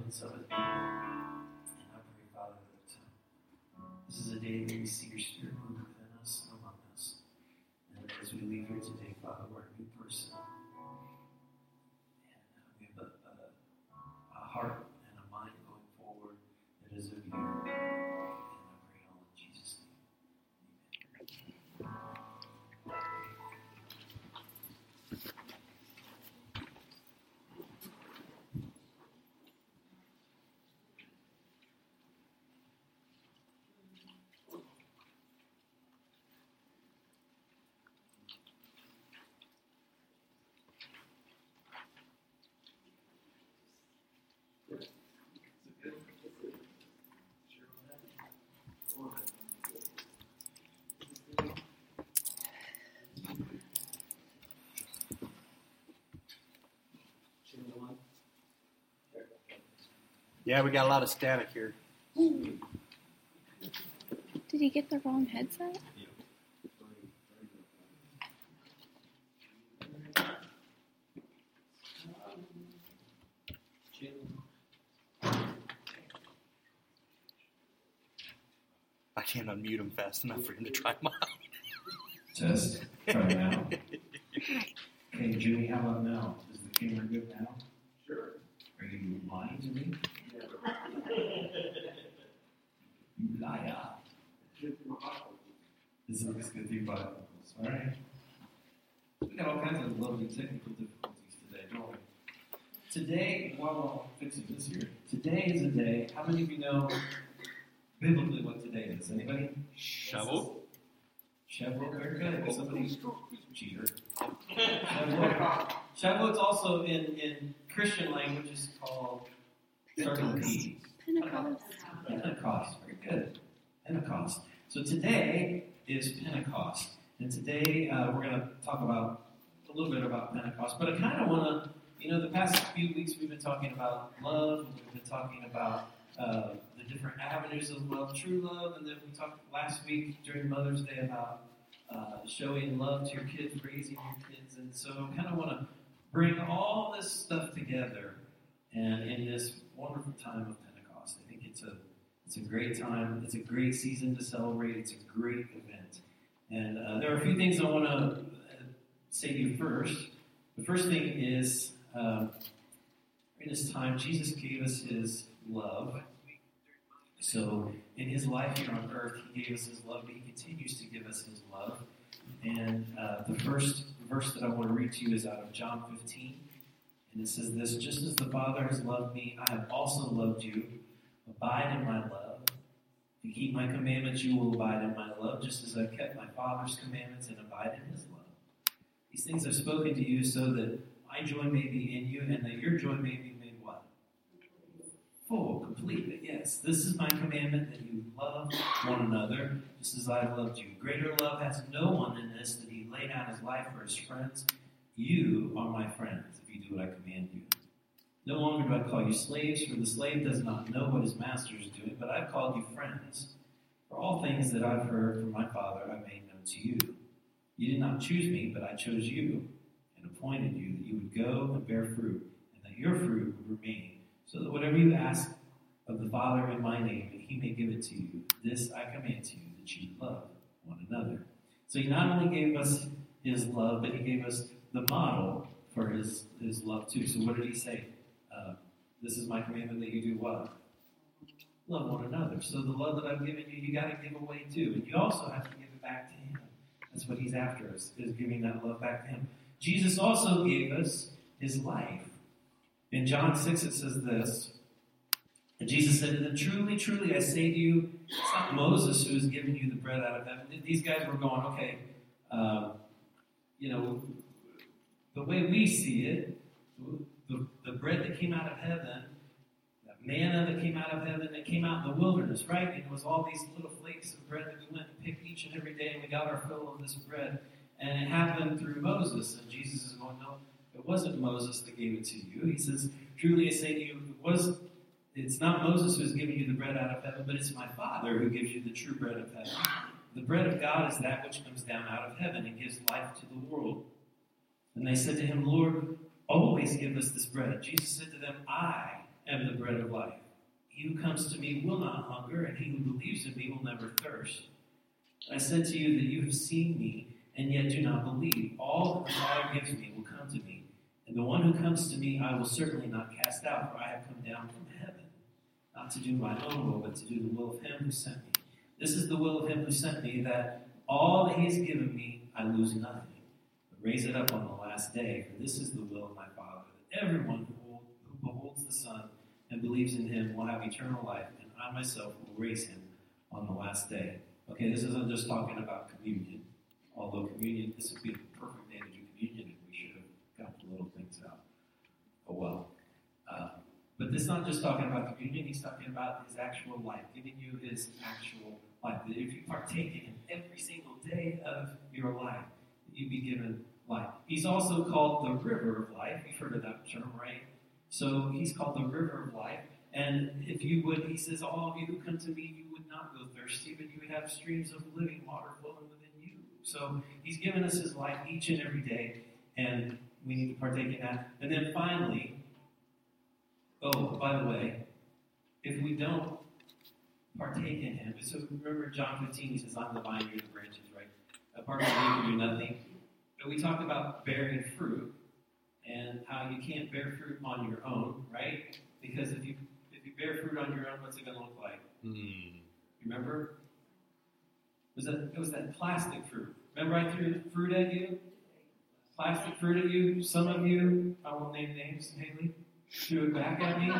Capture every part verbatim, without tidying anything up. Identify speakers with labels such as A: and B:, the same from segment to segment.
A: elements of it. And I pray, Father, that uh, this is a day that we see your Spirit move within us and among us. And as we leave here today, Father, we're a new person. And uh, we have a, a, a heart and a mind going forward that is of you. And I pray all in Jesus' name. Amen.
B: Yeah, we got a lot of static here.
C: Did he get the wrong headset?
B: I can't unmute him fast enough for him to try him out.
A: Test. Try now. Okay, Jimmy, how about now? Is the camera good now? Sure. Are you lying to me? You liar. This looks good through Bibles. All right. We got all kinds of lovely technical difficulties today, don't we? Today, while I'm fixing this here, today is a day. How many of you know biblically what today is? Anybody?
B: Shovel.
A: Shavuot, very good. Somebody, cheater. Shavuot. Shavuot's also in, in Christian language is called starting with P.
C: Pentecost.
A: Pentecost, very good. Pentecost. So today is Pentecost, and today uh, we're going to talk about a little bit about Pentecost. But I kind of want to, you know, the past few weeks we've been talking about love. We've been talking about uh, the different avenues of love, true love, and then we talked last week during Mother's Day about uh, showing love to your kids, raising your kids, and so I kind of want to bring all this stuff together, and in this wonderful time of Pentecost, I think it's a it's a great time. It's a great season to celebrate. It's a great event, and uh, there are a few things I want to say to you first. The first thing is uh, in this time, Jesus gave us His love. So in His life here on earth, He gave us His love, but He continues to give us His love. And uh, the first verse that I want to read to you is out of John fifteen. And it says this: "Just as the Father has loved me, I have also loved you. Abide in my love. If you keep my commandments, you will abide in my love, just as I've kept my Father's commandments and abide in His love. These things I've spoken to you so that my joy may be in you and that your joy may be made what? Full, complete. Yes, this is my commandment, that you love one another just as I have loved you. Greater love has no one than this, that He laid down His life for His friends. You are my friends if you do what I command you. No longer do I call you slaves, for the slave does not know what his master is doing, but I've called you friends. For all things that I've heard from my Father I made known to you. You did not choose me, but I chose you and appointed you that you would go and bear fruit, and that your fruit would remain, so that whatever you ask of the Father in my name, that He may give it to you. This I command to you, that you love one another." So He not only gave us His love, but He gave us the model for His, his love too. So what did He say? Uh, this is my commandment, that you do what? Love one another. So the love that I've given you, you got to give away too. And you also have to give it back to Him. That's what He's after us, is giving that love back to Him. Jesus also gave us His life. In John six it says this: "And Jesus said to them, truly, truly, I say to you, it's not Moses who has given you the bread out of heaven." These guys were going, okay, uh, you know, the way we see it, the, the bread that came out of heaven, that manna that came out of heaven, that came out in the wilderness, right? And it was all these little flakes of bread that we went and picked each and every day, and we got our fill of this bread. And it happened through Moses. And Jesus is going, no, it wasn't Moses that gave it to you. He says, truly I say to you, it was, it's not Moses who has given you the bread out of heaven, but it's my Father who gives you the true bread of heaven. The bread of God is that which comes down out of heaven and gives life to the world. And they said to Him, Lord, always give us this bread. Jesus said to them, I am the bread of life. He who comes to me will not hunger, and he who believes in me will never thirst. I said to you that you have seen me, and yet do not believe. All that the Father gives me will come to me, and the one who comes to me I will certainly not cast out, for I have come down from heaven, not to do my own will, but to do the will of him who sent me. This is the will of him who sent me, that all that he has given me I lose nothing, but raise it up on the last day. For this is the will of my Father, that everyone who, hold, who beholds the Son and believes in him will have eternal life, and I myself will raise him on the last day. Okay, this isn't just talking about communion, although communion, this would be the perfect day to do communion if we should have got the little things out. Oh well. Uh, but this is not just talking about communion, he's talking about his actual life, giving you his actual life. That if you partake in him every single day of your life, that you be given life. He's also called the river of life. You've heard of that term, right? So he's called the river of life. And if you would, he says, all of you who come to me, you would not go thirsty, but you would have streams of living water flowing within you. So he's given us his life each and every day, and we need to partake in that. And then finally, oh, by the way, if we don't partake in him, so remember John fifteen, he says, I'm the vine, you're the branches, right? Apart from me, you can do nothing. But we talked about bearing fruit, and how you can't bear fruit on your own, right? Because if you if you bear fruit on your own, what's it going to look like?
B: Mm.
A: Remember? It was that it was that plastic fruit. Remember I threw fruit at you? Plastic fruit at you. Some of you, I won't name names, Haley, threw it back at me.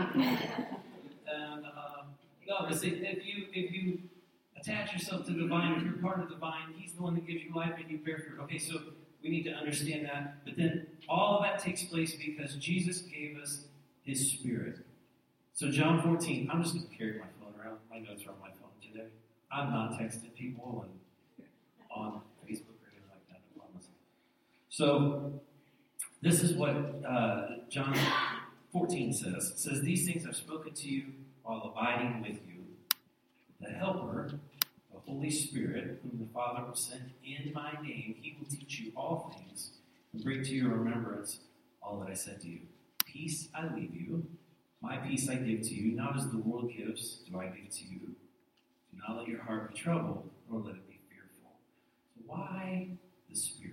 A: And um, no, but see, if you if you attach yourself to the vine, if you're part of the vine, he's the one that gives you life, and you bear fruit. Okay, so we need to understand that. But then all of that takes place because Jesus gave us his Spirit. So John fourteen, I'm just going to carry my phone around. My notes are on my phone today. I'm not texting people and on Facebook or anything like that, I promise. So this is what uh, John fourteen says. It says, these things I've spoken to you while abiding with you. The Helper, the Holy Spirit, whom the Father will send in my name, he will teach you all things and bring to your remembrance all that I said to you. Peace I leave you, my peace I give to you, not as the world gives do I give to you. Do not let your heart be troubled, nor let it be fearful. So why the Spirit?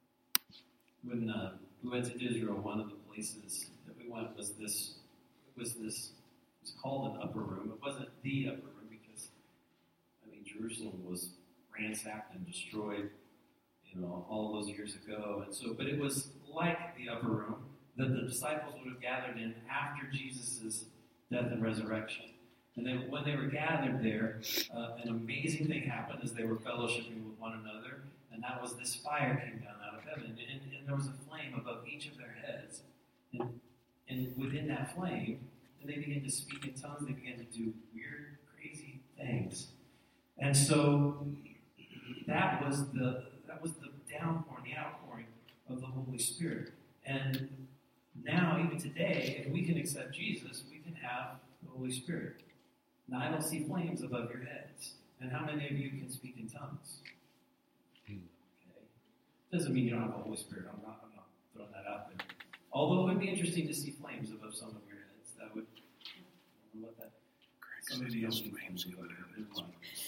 A: When uh, we went to Israel, one of the places that we went was this, it was this, it was called an upper room. It wasn't the upper room because, I mean, Jerusalem was ransacked and destroyed, you know, all those years ago. And so, but it was like the upper room that the disciples would have gathered in after Jesus' death and resurrection. And they, when they were gathered there, uh, an amazing thing happened as they were fellowshipping with one another, and that was this fire came down out of heaven, and, and, and there was a flame above each of their heads. And, and within that flame, and they began to speak in tongues, they began to do weird, crazy things. And so that was the that was the downpouring, the outpouring of the Holy Spirit. And now, even today, if we can accept Jesus, we can have the Holy Spirit. Now, I don't see flames above your heads. And how many of you can speak in tongues? Okay. Doesn't mean you don't have the Holy Spirit. I'm not, I'm not throwing that out there. Although it would be interesting to see flames above some of your heads. That would, I don't know what that. Some of you don't need flames above your heads. Go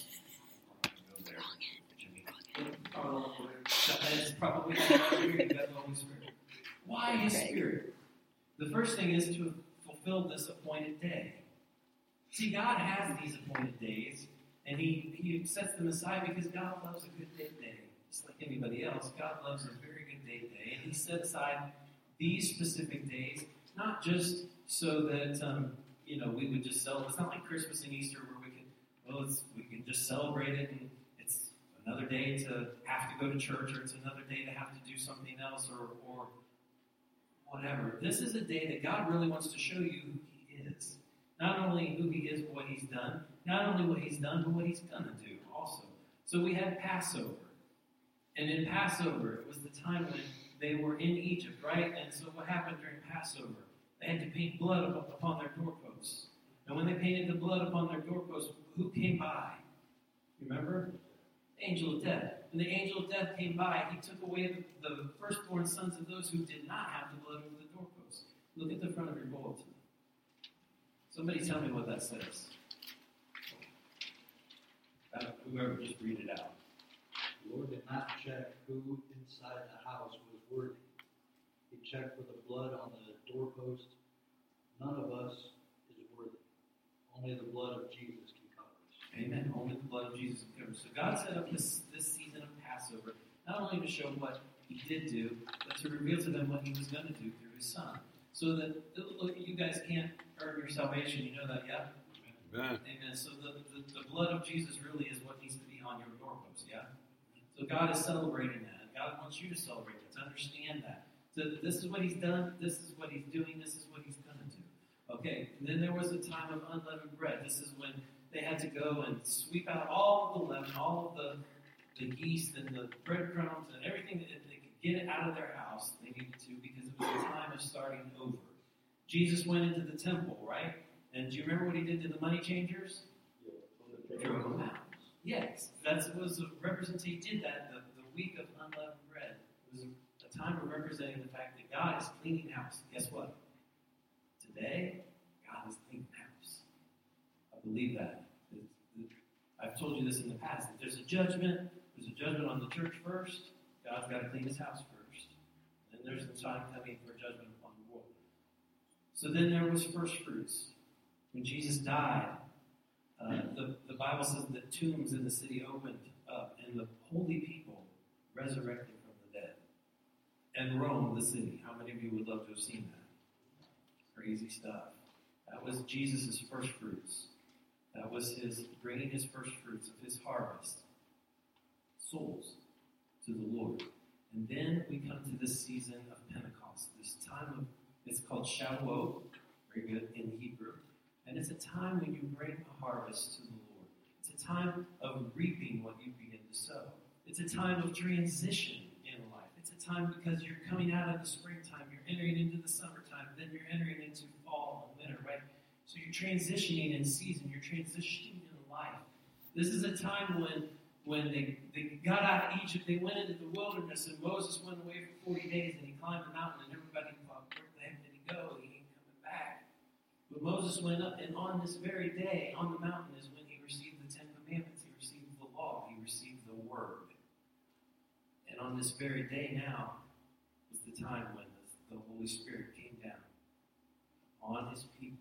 A: there, Jimmy. That's probably not over here. You got the Holy Spirit. Why his Spirit? The first thing is to fulfill this appointed day. See, God has these appointed days, and he, he sets them aside because God loves a good day day. Just like anybody else, God loves a very good day day, and he set aside these specific days, not just so that, um, you know, we would just celebrate. It's not like Christmas and Easter where we can, well, it's, we can just celebrate it, and it's another day to have to go to church, or it's another day to have to do something else, or, or whatever. This is a day that God really wants to show you who he is. Not only who he is, but what he's done. Not only what he's done, but what he's going to do also. So we had Passover. And in Passover, it was the time when they were in Egypt, right? And so what happened during Passover? They had to paint blood upon their doorposts. And when they painted the blood upon their doorposts, who came by? Remember? The angel of death. And the angel of death came by. He took away the, the firstborn sons of those who did not have the blood over the doorposts. Look at the front of your bulletin. Somebody tell me what that says. Uh, whoever, just read it out.
D: The Lord did not check who inside the house was worthy. He checked for the blood on the doorpost. None of us is worthy. Only the blood of Jesus can cover us.
A: Amen. Only the blood of Jesus can cover us. So God set up this, this season of Passover, not only to show what he did do, but to reveal to them what he was going to do through his son. So that, look, you guys can't earn your salvation. You know that, yeah?
E: Amen.
A: Amen. So the, the, the blood of Jesus really is what needs to be on your doorpost, yeah? So God is celebrating that. God wants you to celebrate that, to understand that. So this is what he's done, this is what he's doing, this is what he's going to do. Okay, and then there was a time of unleavened bread. This is when they had to go and sweep out all of the leaven, all of the, the yeast and the breadcrumbs and everything that they could get it out of their house. They needed to because it was a time of starting over. Jesus went into the temple, right? And do you remember what he did to the money changers? Drove them out. Yes, that was a representation. He did that the, the week of unleavened bread. It was a, a time of representing the fact that God is cleaning house. Guess what? Today, God is cleaning house. I believe that. It's, it, I've told you this in the past. That there's a judgment. There's a judgment on the church first. God's got to clean his house first. And there's a time coming for judgment upon the world. So then there was first fruits. When Jesus died, uh, the, the Bible says that tombs in the city opened up and the holy people resurrected from the dead and roamed the city. How many of you would love to have seen that? Crazy stuff. That was Jesus' first fruits. That was his bringing his first fruits of his harvest. Souls to the Lord. And then we come to this season of Pentecost. This time of, it's called Shavuot, very good in Hebrew. And it's a time when you bring a harvest to the Lord. It's a time of reaping what you begin to sow. It's a time of transition in life. It's a time because you're coming out of the springtime, you're entering into the summertime, then you're entering into fall and winter, right? So you're transitioning in season, you're transitioning in life. This is a time when when they, they got out of Egypt, they went into the wilderness, and Moses went away for forty days, and he climbed the mountain, and everybody thought, where the heck did he go? He ain't coming back. But Moses went up, and on this very day, on the mountain, is when he received the Ten Commandments. He received the law. He received the Word. And on this very day now was the time when the, the Holy Spirit came down on his people,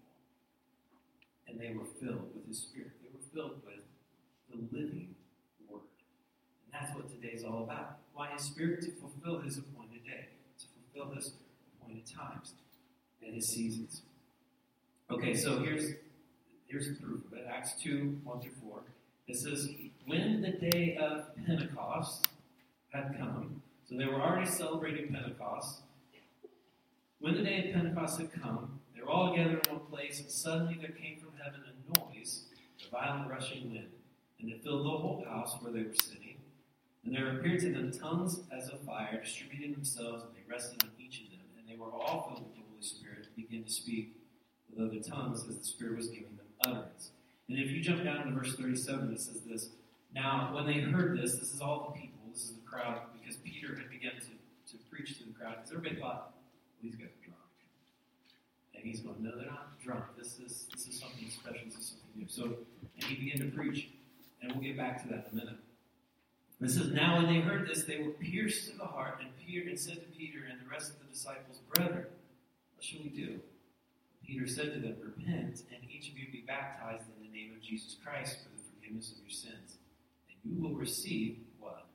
A: and they were filled with his Spirit. They were filled with the living Word. And that's what today's all about. Why his Spirit? To fulfill his appointed day, to fulfill his appointed times and his seasons. Okay, so here's here's the proof of it. Acts two, one through four. It says, when the day of Pentecost had come, so they were already celebrating Pentecost. When the day of Pentecost had come, they were all gathered in one place, and suddenly there came from heaven a noise, a violent rushing wind, and it filled the whole house where they were sitting. And there appeared to them tongues as of fire, distributing themselves, and they rested on each of them. And they were all filled with the Holy Spirit and began to speak with other tongues as the Spirit was giving them utterance. And if you jump down to verse thirty-seven, it says this. Now, when they heard this, this is all the people, this is the crowd, because Peter had begun to, to preach to the crowd, because everybody thought, well, these guys are drunk. And he's going, no, they're not drunk. This is this is something special. This is something new. So, and he began to preach, and we'll get back to that in a minute. It says, now when they heard this, they were pierced to the heart, and Peter and said to Peter and the rest of the disciples, brethren, what shall we do? Peter said to them, repent, and each of you be baptized in the name of Jesus Christ for the forgiveness of your sins. And you will receive what?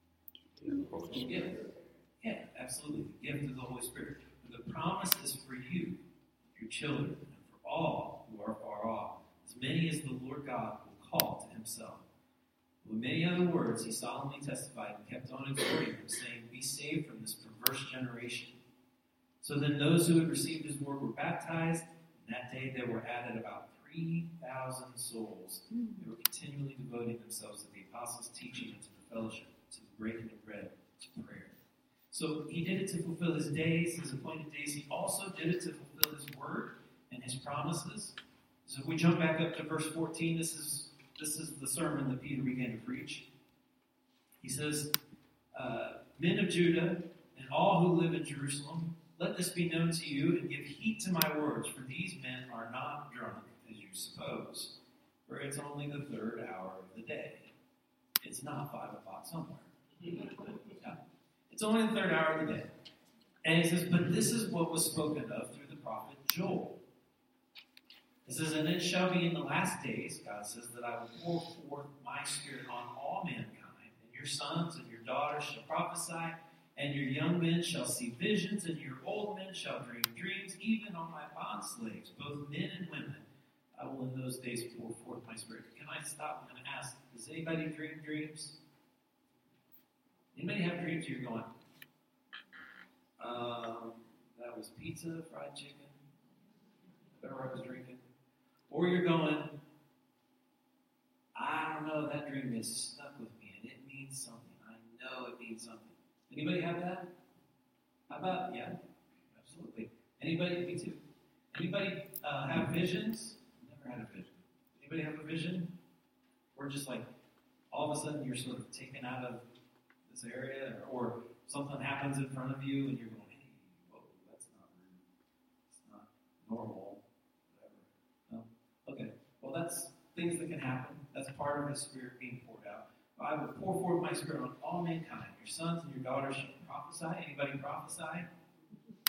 A: The gift. Yeah, absolutely. The gift of the Holy Spirit. For the promise is for you, your children, and for all who are far off, as many as the Lord God will call to himself. With many other words, he solemnly testified and kept on exhorting them, saying, be saved from this perverse generation. So then those who had received his word were baptized, and that day there were added about three thousand souls. They were continually devoting themselves to the apostles' teaching and to the fellowship, to the breaking of bread, to prayer. So he did it to fulfill his days, his appointed days. He also did it to fulfill his word and his promises. So if we jump back up to verse fourteen, this is this is the sermon that Peter began to preach. He says, uh, men of Judah and all who live in Jerusalem, let this be known to you, and give heed to my words, for these men are not drunk, you suppose, for it's only the third hour of the day. It's not five o'clock somewhere. Yeah. It's only the third hour of the day. And he says, but this is what was spoken of through the prophet Joel. It says, and it shall be in the last days, God says, that I will pour forth my spirit on all mankind, and your sons and your daughters shall prophesy, and your young men shall see visions, and your old men shall dream dreams, even on my bond slaves, both men and women. I will in those days pour forth my spirit. Can I stop and ask, does anybody dream dreams? Anybody have dreams you're going, um, that was pizza, fried chicken, whatever I was drinking? Or you're going, I don't know, that dream is stuck with me, and it means something. I know it means something. Anybody have that? How about, yeah, absolutely. Anybody, me too. Anybody uh, have visions? Never had a vision. Anybody have a vision? Or just like, all of a sudden you're sort of taken out of this area, or, or something happens in front of you, and you're going, hey, whoa, that's not rude. It's not normal, whatever. No? Okay. Well, that's things that can happen. That's part of His Spirit being poured out. I will pour forth my Spirit on all mankind. Your sons and your daughters shall prophesy. Anybody prophesy? Yeah.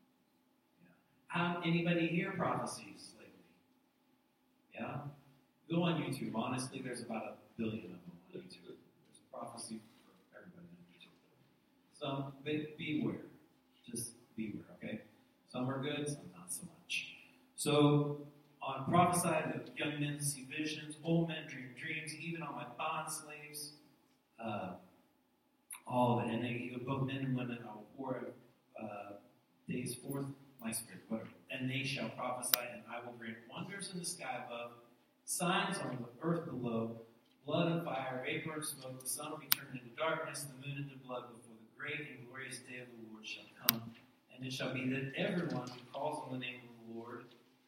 A: How, anybody hear prophecies lately? Yeah? Go on YouTube. Honestly, there's about a billion of them on YouTube. There's a prophecy for everybody on YouTube. Some, be, beware. Just beware, okay? Some are good, some not so much. So, on prophesy, the young men see visions, old men dream dreams, even on my bond slaves, uh, all of it. And they, both men and women, I will pour uh, days forth my spirit, whatever. And they shall prophesy, and I will grant wonders in the sky above, signs on the earth below, blood and fire, vapor and smoke. The sun will be turned into darkness, the moon into blood, before the great and glorious day of the Lord shall come. And it shall be that everyone who calls on the name of the Lord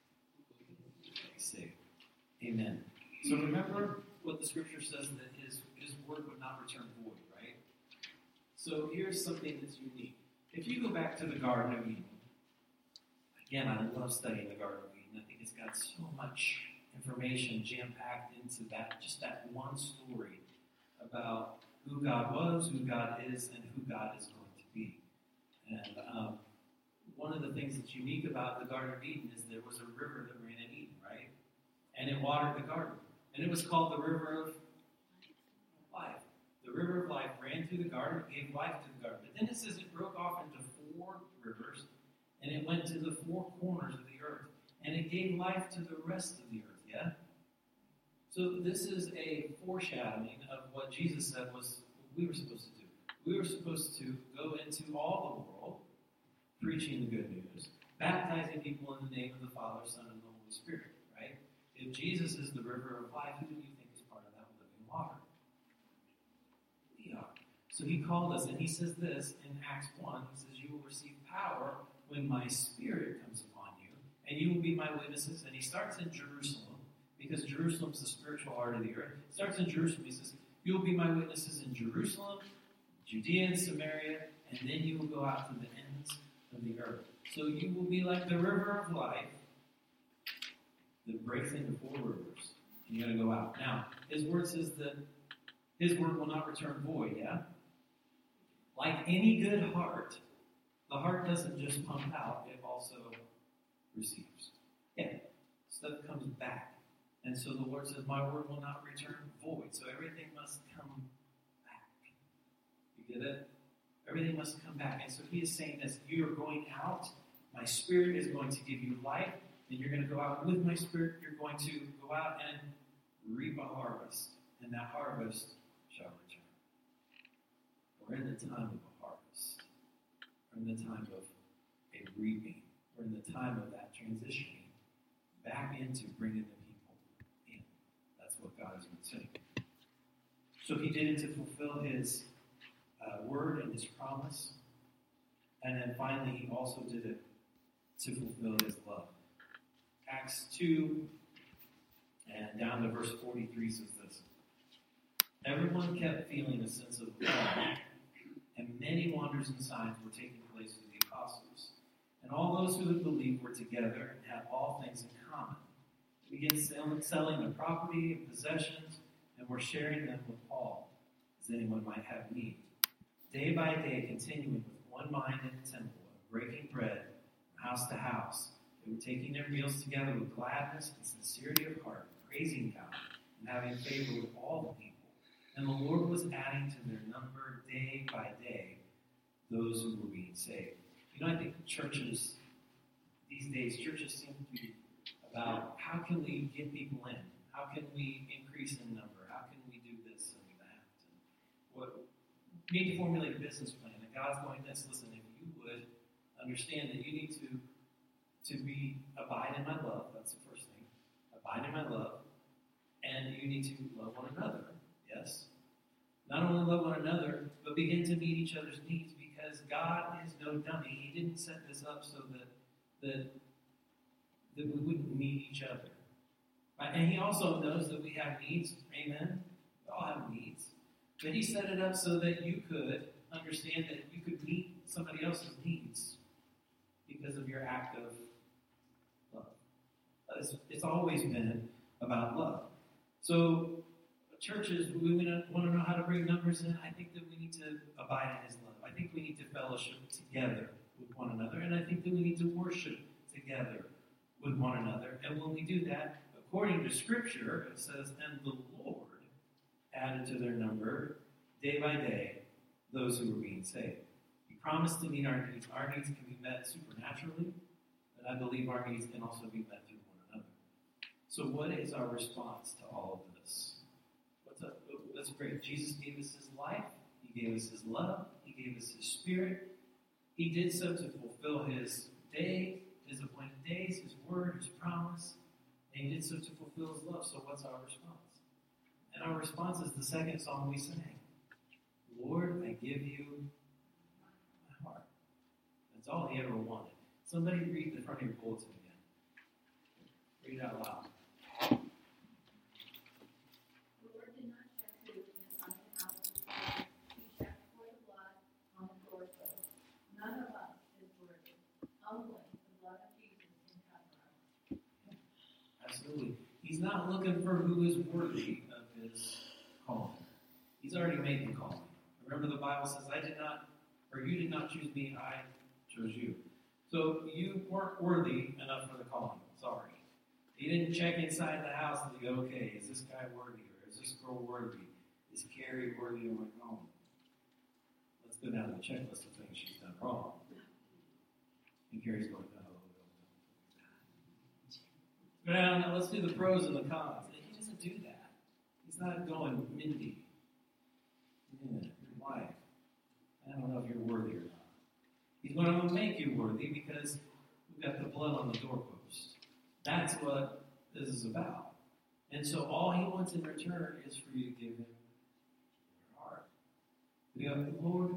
A: saved. Amen. So remember what the scripture says, that his, his word would not return void, right? So here's something that's unique. If you go back to the Garden of Eden, again, I love studying the Garden of Eden. I think it's got so much information jam-packed into that, just that one story about who God was, who God is, and who God is going to be. And um, one of the things that's unique about the Garden of Eden is there was a river that ran in Eden, right? And it watered the garden. And it was called the River of Life. The River of Life ran through the garden. It gave life to the garden. But then it says it broke off into four rivers, and it went to the four corners of the earth. And it gave life to the rest of the earth, yeah? So this is a foreshadowing of what Jesus said was what we were supposed to do. We were supposed to go into all the world, preaching the good news, baptizing people in the name of the Father, Son, and the Holy Spirit, right? If Jesus is the river of life, who do you think is part of that living water? We are. So he called us, and he says this in Acts one. He says, you will receive power when my Spirit comes upon you, and you will be my witnesses. And he starts in Jerusalem, because Jerusalem's the spiritual heart of the earth. He starts in Jerusalem. He says, you will be my witnesses in Jerusalem, Judea and Samaria, and then you will go out to the ends of the earth. So you will be like the river of life that breaks into four rivers, and you're going to go out. Now, his word says that his word will not return void, yeah? Like any good heart, the heart doesn't just pump out, it also receives. Yeah, stuff comes back. And so the Lord says, my word will not return void. So everything must come back. You get it? Everything must come back. And so he is saying this, you are going out, my Spirit is going to give you life, and you're going to go out with my Spirit, you're going to go out and reap a harvest, and that harvest shall return. We're in the time of a harvest. We're in the time of a reaping. We're in the time of that transitioning back into bringing the people in. That's what God is saying. So he did it to fulfill his uh, word and his promise. And then finally, he also did it to fulfill his love. Acts two, and down to verse forty-three says this. Everyone kept feeling a sense of awe, and many wonders and signs were taking place with the apostles. And all those who had believed were together and had all things in common. begin selling, selling the property and possessions, and were sharing them with all, as anyone might have need. Day by day, continuing with one mind in the temple, and breaking bread from house to house, they were taking their meals together with gladness and sincerity of heart, praising God and having favor with all the people. And the Lord was adding to their number day by day those who were being saved. You know, I think churches, these days, churches seem to be about how can we get people in? How can we increase in number? How can we do this and that? And what, we need to formulate a business plan. And God's going, this, listen, if you would understand that you need to, to be abide in my love, that's the first thing. Abide in my love. And you need to love one another. Yes. Not only love one another, but begin to meet each other's needs, because God is no dummy. He didn't set this up so that that, that we wouldn't need each other. Right? And He also knows that we have needs. Amen? We all have needs. But He set it up so that you could understand that you could meet somebody else's needs because of your act of love. It's, it's always been about love. So churches, we want to know how to bring numbers in. I think that we need to abide in His love. I think we need to fellowship together with one another. And I think that we need to worship together with one another. And when we do that, according to Scripture, it says, and the Lord added to their number, day by day, those who were being saved. He promised to meet our needs. Our needs can be met supernaturally, but I believe our needs can also be met through one another. So what is our response to all of this? What's up? That's great. Jesus gave us His life. He gave us His love. He gave us His Spirit. He did so to fulfill His day, His appointed days, His word, His promise. And He did so to fulfill His love. So what's our response? And our response is the second song we sang. Lord, I give you my heart. That's all He ever wanted. Somebody read the front of your bulletin again. Read it out loud.
E: The Lord did not check who inside the house was worthy. He checked for the blood on the doorpost. None of us is worthy. Only the blood of Jesus can cover us.
A: Absolutely. He's not looking for who is worthy of His calling. He's already made the calling. Remember, the Bible says, I did not, or you did not choose me, I chose you. So you weren't worthy enough for the calling. Sorry. He didn't check inside the house and go, okay, is this guy worthy, or is this girl worthy? Is Carrie worthy of my calling? Let's go down the checklist of things she's done wrong. And Carrie's going, no, no, no. Well, now let's do the pros and the cons. He doesn't do that. He's not going, Mindy, yeah, your wife, I don't know if you're worthy or not. He's going to make you worthy because we've got the blood on the doorpost. That's what this is about. And so all He wants in return is for you to give Him your heart. You go, Lord,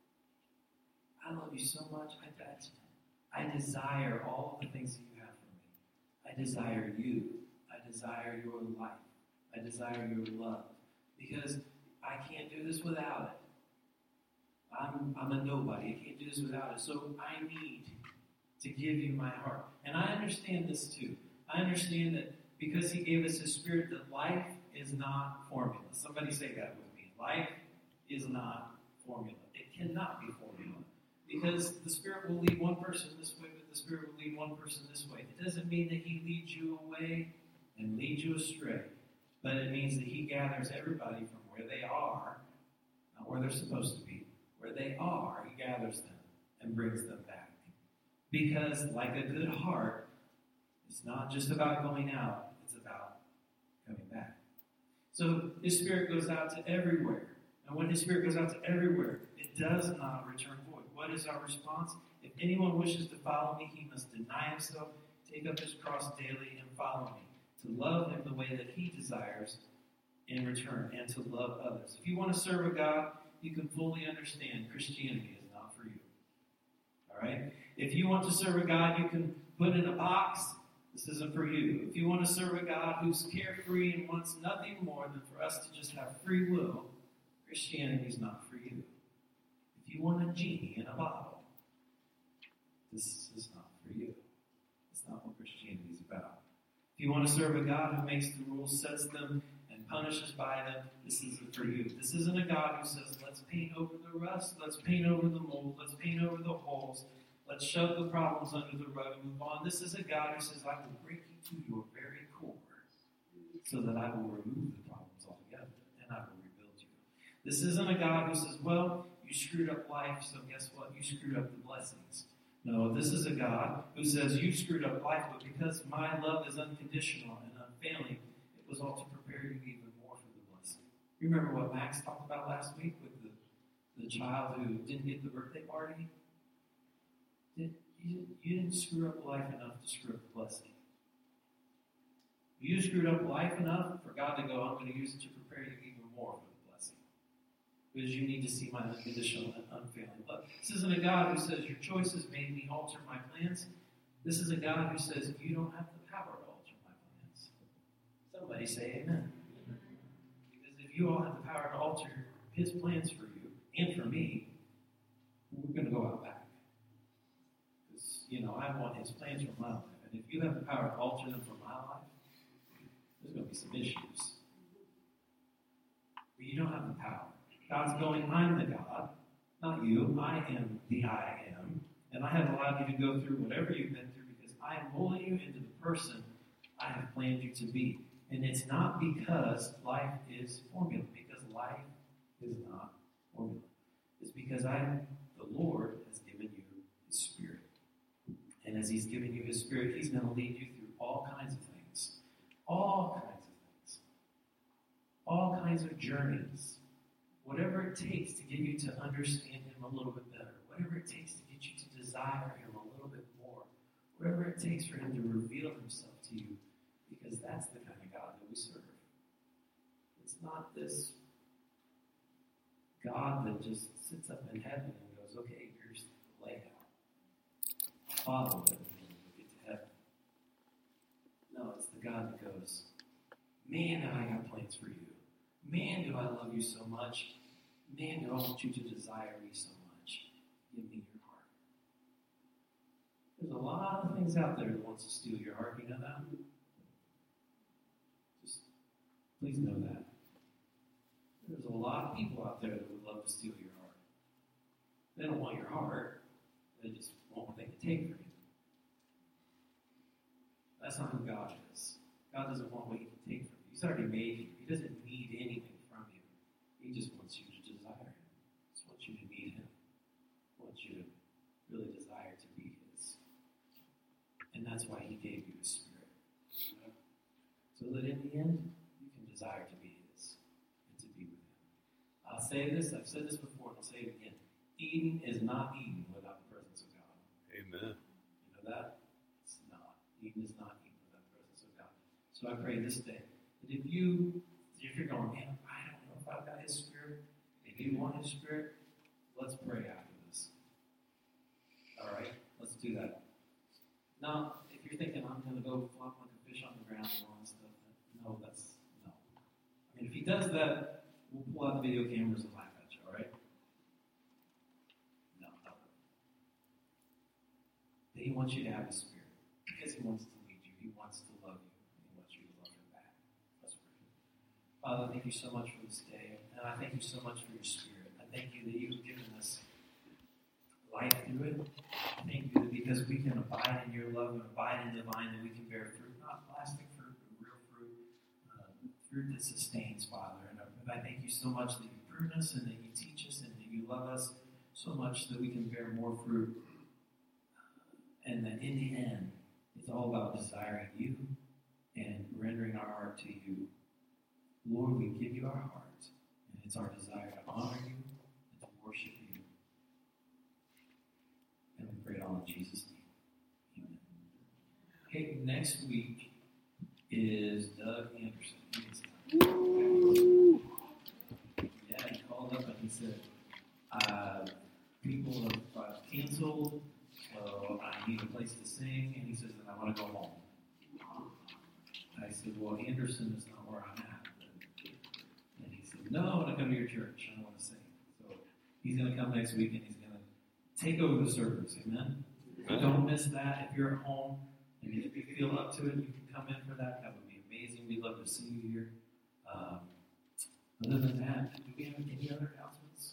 A: I love you so much. I, I desire all the things that you have for me. I desire you. I desire your life. I desire your love. Because I can't do this without it. I'm, I'm a nobody. I can't do this without it. So I need to give you my heart. And I understand this too. I understand that because He gave us His Spirit, that life is not formula. Somebody say that with me. Life is not formula. It cannot be formula. Because the Spirit will lead one person this way, but the Spirit will lead one person this way. It doesn't mean that He leads you away and leads you astray. But it means that He gathers everybody from where they are, not where they're supposed to be. Where they are, He gathers them and brings them back. Because, like a good heart, it's not just about going out, it's about coming back. So His Spirit goes out to everywhere. And when His Spirit goes out to everywhere, it does not return void. What is our response? If anyone wishes to follow me, he must deny himself, take up his cross daily, and follow me. To love Him the way that He desires in return, and to love others. If you want to serve a God, you can fully understand Christianity is not for you. All right? If you want to serve a God, you can put in a box, this isn't for you. If you want to serve a God who's carefree and wants nothing more than for us to just have free will, Christianity is not for you. If you want a genie in a bottle, this is not for you. It's not what Christianity is about. If you want to serve a God who makes the rules, sets them, and punishes by them, this isn't for you. This isn't a God who says, let's paint over the rust, let's paint over the mold, let's paint over the holes, let's shove the problems under the rug and move on. This is a God who says, I will break you to your very core so that I will remove the problems altogether and I will rebuild you. This isn't a God who says, well, you screwed up life, so guess what? You screwed up the blessings. No, this is a God who says, you screwed up life, but because my love is unconditional and unfailing, it was all to prepare you even more for the blessing. You remember what Max talked about last week with the, the child who didn't get the birthday party? Did, you, you didn't screw up life enough to screw up the blessing. You screwed up life enough for God to go, I'm going to use it to prepare you even more for the blessing. Because you need to see my unconditional and unfailing love. This isn't a God who says, your choices made me alter my plans. This is a God who says, you don't have the power to alter my plans. Somebody say amen. Because if you all have the power to alter his plans for you and for me, we're going to go out back. Because, you know, I want his plans for my life. And if you have the power to alter them for my life, there's going to be some issues. But you don't have the power. God's going, I'm the God, not you. I am the I am. And I have allowed you to go through whatever you've been through because I am molding you into the person I have planned you to be. And it's not because life is formula, because life is not formula. It's because I, the Lord, has given you his Spirit. And as he's given you his Spirit, he's going to lead you through all kinds of things. All kinds of things. All kinds of journeys. Whatever it takes to get you to understand him a little bit better. Whatever it takes to get you to desire him a little bit more. Whatever it takes for him to reveal himself to you. Because that's the kind of God that we serve. It's not this God that just sits up in heaven and goes, okay, here's the layout. Follow it and we'll get to heaven. No, it's the God that goes, man, have I got plans for you. Man, do I love you so much. Man, do I want you to desire me so much. Give me your heart. There's a lot of things out there that wants to steal your heart. You know that? Just please know that. There's a lot of people out there that would love to steal your heart. They don't want your heart. They just want what they can take from you. That's not who God is. God doesn't want what he can take from you. He's already made you. He doesn't need anything from you. He just wants you to desire him. He just wants you to need him. He wants you to really desire to be his. And that's why he gave you his Spirit. So that in the end, you can desire to be his and to be with him. I'll say this, I've said this before, and I'll say it again. Eden is not Eden without the presence of God.
B: Amen.
A: You know that? It's not. Eden is not Eden without the presence of God. So I pray this day that if you, if you're going, man, I don't know if I've got his Spirit, if you want his Spirit, let's pray after this. All right? Let's do that. Now, if you're thinking, I'm going to go flop like a fish on the ground and all that stuff, no, that's, no. I mean, if he does that, we'll pull out the video cameras and laugh at you, all right? No, no. But he wants you to have his Spirit because he wants to lead you. He wants to love you. He wants you to love him back. Let's pray. Father, thank you so much for this day. And I thank you so much for your Spirit. I thank you that you've given us life through it. I thank you that because we can abide in your love and abide in the vine, that we can bear fruit, not plastic fruit, but real fruit, uh, fruit that sustains, Father. And I thank you so much that you prune us and that you teach us and that you love us so much that we can bear more fruit. And that in the end, it's all about desiring you and rendering our heart to you. Lord, we give you our hearts, and it's our desire to honor you and to worship you. And we pray it all in Jesus' name. Amen. Hey, next week is Doug Anderson. He is yeah, he called up and he said, uh, people have uh, canceled, so I need a place to sing. And he says, and I want to go home. And I said, well, Anderson is not where I'm at. And he said, no, I want to come to your church. I want to sing. So he's going to come next week and he's going to take over the service. Amen? Amen. Don't miss that. If you're at home, And if you feel up to it, you can come in for that. That would be amazing. We'd love to see you here. Um, other than that, do we have any other announcements?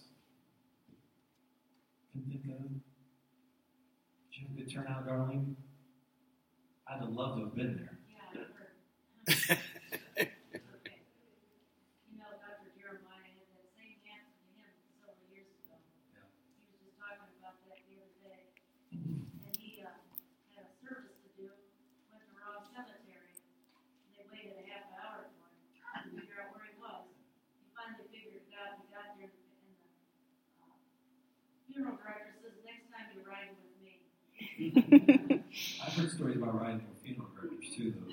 A: Can think of? Did you have a good turnout, Darlene? I'd have loved to have been there.
E: Yeah, I've heard. Okay. You know, Doctor Jeremiah had that same happen to him several years ago.
A: Yeah.
E: He was just talking about that the other day. And he uh, had a service to do, went to the wrong cemetery. And they waited a half hour for him to figure out where he was. He finally figured it out. He got there, and the uh, funeral director says, "Next time you ride with me."
A: I've heard stories about riding for funeral directors too, though.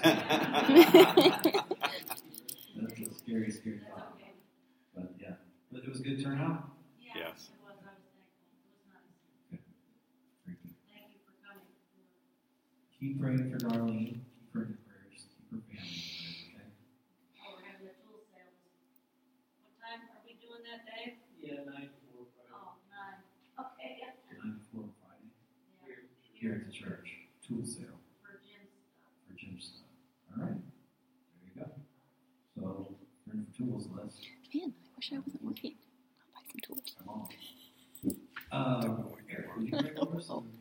A: That's a scary, scary
E: That's
A: thought.
E: okay.
A: But yeah, but it was a good turnout.
E: Yeah,
B: Yes.
E: it was. I was thankful. It was nice.
A: Very good.
E: Thank you for coming.
A: Keep praying for Darlene. Keep her in your prayers. Keep her family in prayers. Okay.
E: Oh, we're having a tool sale. What time are we doing that, Dave?
D: Yeah, nine to four Friday.
E: Oh, nine. Okay.
A: Nine to four on Friday
E: Yeah.
A: here at the church. Tool sale
E: For Jim's stuff.
A: for gym stuff. All right. There you go. So, if you're in for tools, let's
C: Man, I wish I wasn't working. I'll buy some tools.
A: come on. Uh, Eric, would you pray for us?